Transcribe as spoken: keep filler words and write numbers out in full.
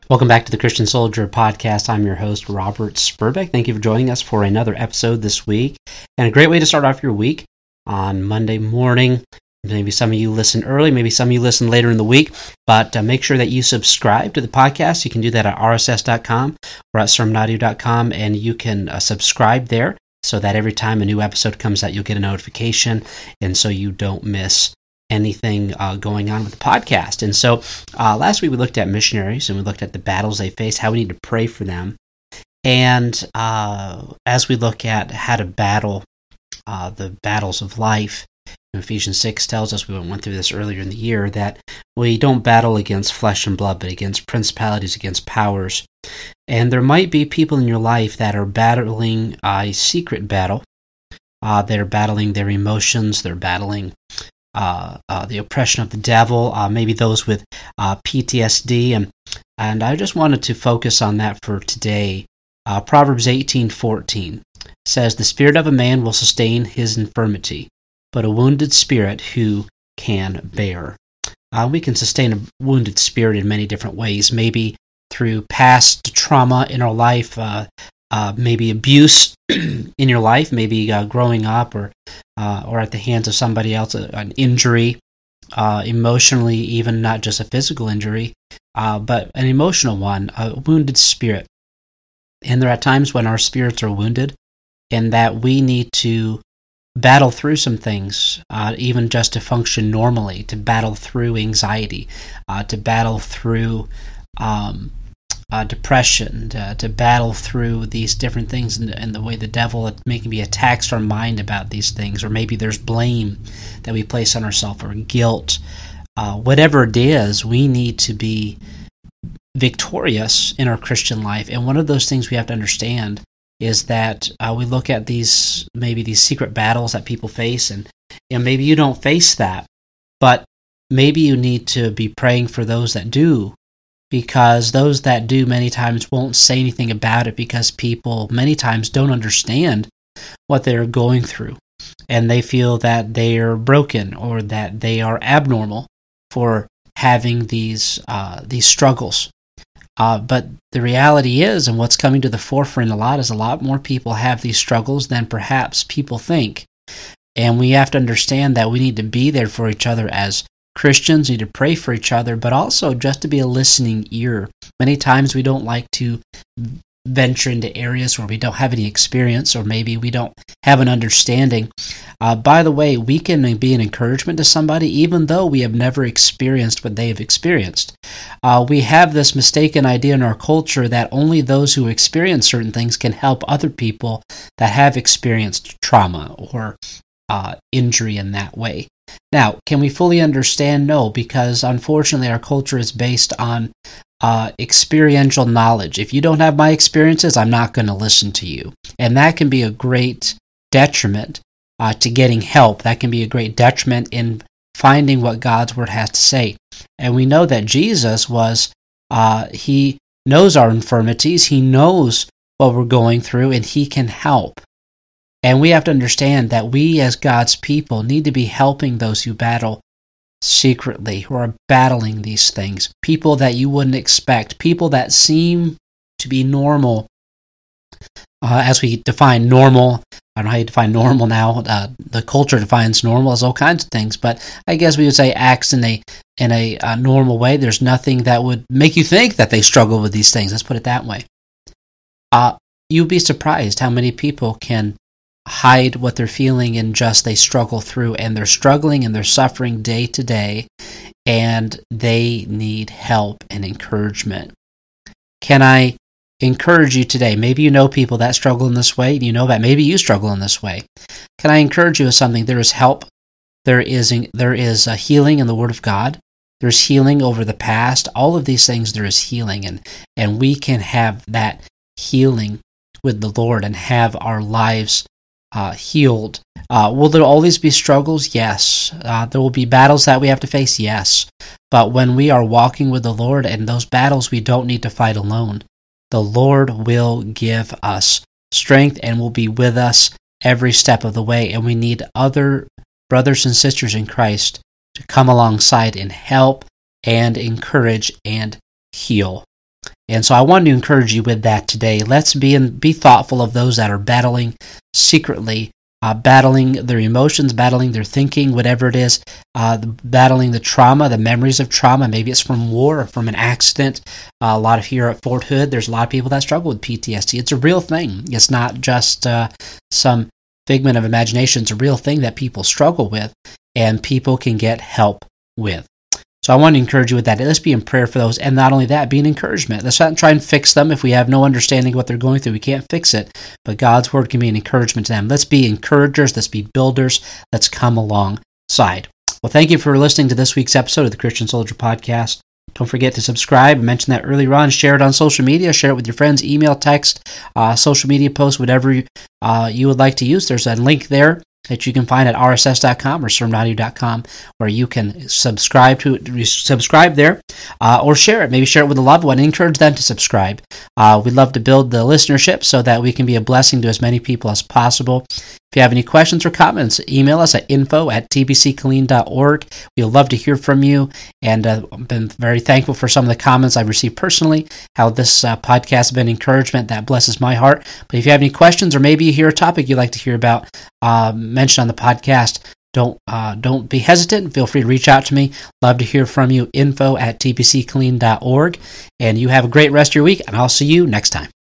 Welcome back to the Christian Soldier Podcast. I'm your host, Robert Spurbeck. Thank you for joining us for another episode this week. And a great way to start off your week on Monday morning. Maybe some of you listen early, maybe some of you listen later in the week, but uh, make sure that you subscribe to the podcast. You can do that at r s s dot com or at sermon audio dot com, and you can uh, subscribe there so that every time a new episode comes out, you'll get a notification, and so you don't miss anything uh, going on with the podcast. And so uh, last week we looked at missionaries and we looked at the battles they face, how we need to pray for them. And uh, as we look at how to battle uh, the battles of life, Ephesians six tells us, we went through this earlier in the year, that we don't battle against flesh and blood, but against principalities, against powers. And there might be people in your life that are battling a secret battle. Uh, they're battling their emotions, they're battling Uh, uh, the oppression of the devil, uh, maybe those with uh, P T S D, and and I just wanted to focus on that for today. Uh, Proverbs eighteen fourteen says, "The spirit of a man will sustain his infirmity, but a wounded spirit who can bear?" Uh, we can sustain a wounded spirit in many different ways, maybe through past trauma in our life, uh, uh, maybe abuse in your life, maybe uh, growing up, or uh, or at the hands of somebody else, uh, an injury, uh, emotionally, even not just a physical injury, uh, but an emotional one, a wounded spirit. And there are times when our spirits are wounded, and that we need to battle through some things, uh, even just to function normally, to battle through anxiety, uh, to battle through um, Uh, depression, uh, to battle through these different things, and, and the way the devil maybe attacks our mind about these things, or maybe there's blame that we place on ourselves, or guilt. Uh, whatever it is, we need to be victorious in our Christian life. And one of those things we have to understand is that uh, we look at these, maybe these secret battles that people face, and, and maybe you don't face that, but maybe you need to be praying for those that do, because those that do many times won't say anything about it, because people many times don't understand what they're going through, and they feel that they are broken or that they are abnormal for having these uh, these struggles. Uh, but the reality is, and what's coming to the forefront a lot, is a lot more people have these struggles than perhaps people think. And we have to understand that we need to be there for each other as Christians, need to pray for each other, but also just to be a listening ear. Many times we don't like to venture into areas where we don't have any experience, or maybe we don't have an understanding. Uh, by the way, we can be an encouragement to somebody even though we have never experienced what they have experienced. Uh, we have this mistaken idea in our culture that only those who experience certain things can help other people that have experienced trauma or uh, injury in that way. Now, can we fully understand? No, because unfortunately our culture is based on uh, experiential knowledge. If you don't have my experiences, I'm not going to listen to you. And that can be a great detriment uh, to getting help. That can be a great detriment in finding what God's Word has to say. And we know that Jesus was, uh, He knows our infirmities, He knows what we're going through, and He can help. And we have to understand that we as God's people need to be helping those who battle secretly, who are battling these things. People that you wouldn't expect, people that seem to be normal. Uh, as we define normal, I don't know how you define normal now. Uh, the culture defines normal as all kinds of things, but I guess we would say acts in a in a uh, normal way. There's nothing that would make you think that they struggle with these things. Let's put it that way. Uh, you'd be surprised how many people can hide what they're feeling and just they struggle through, and they're struggling and they're suffering day to day, and they need help and encouragement. Can I encourage you today? Maybe you know people that struggle in this way. You know that maybe you struggle in this way. Can I encourage you with something? There is help. There is there is a healing in the Word of God. There's healing over the past. All of these things, there is healing, and and we can have that healing with the Lord and have our lives Uh, healed. Uh, will there always be struggles? Yes. Uh, there will be battles that we have to face? Yes. But when we are walking with the Lord, and those battles we don't need to fight alone, the Lord will give us strength and will be with us every step of the way. And we need other brothers and sisters in Christ to come alongside and help and encourage and heal. And so I wanted to encourage you with that today. Let's be in, be thoughtful of those that are battling secretly, uh, battling their emotions, battling their thinking, whatever it is, uh, battling the trauma, the memories of trauma. Maybe it's from war or from an accident. Uh, a lot of here at Fort Hood, there's a lot of people that struggle with P T S D. It's a real thing. It's not just uh, some figment of imagination. It's a real thing that people struggle with, and people can get help with. So I want to encourage you with that. Let's be in prayer for those. And not only that, be an encouragement. Let's not try and fix them. If we have no understanding of what they're going through, we can't fix it. But God's word can be an encouragement to them. Let's be encouragers. Let's be builders. Let's come alongside. Well, thank you for listening to this week's episode of the Christian Soldier Podcast. Don't forget to subscribe. I mentioned that earlier on. Share it on social media. Share it with your friends. Email, text, uh, social media posts, whatever you, uh, you would like to use. There's a link there that you can find at r s s dot com or sermon audio dot com, where you can subscribe to it, subscribe there, uh, or share it. Maybe share it with a loved one. Encourage them to subscribe. Uh, we'd love to build the listenership so that we can be a blessing to as many people as possible. If you have any questions or comments, email us at info at t b c killeen dot org. We'd love to hear from you, and uh, I've been very thankful for some of the comments I've received personally, how this uh, podcast has been encouragement. That blesses my heart. But if you have any questions, or maybe you hear a topic you'd like to hear about uh, mentioned on the podcast, don't uh, don't be hesitant. Feel free to reach out to me. Love to hear from you. info at t b c killeen dot org. And you have a great rest of your week, and I'll see you next time.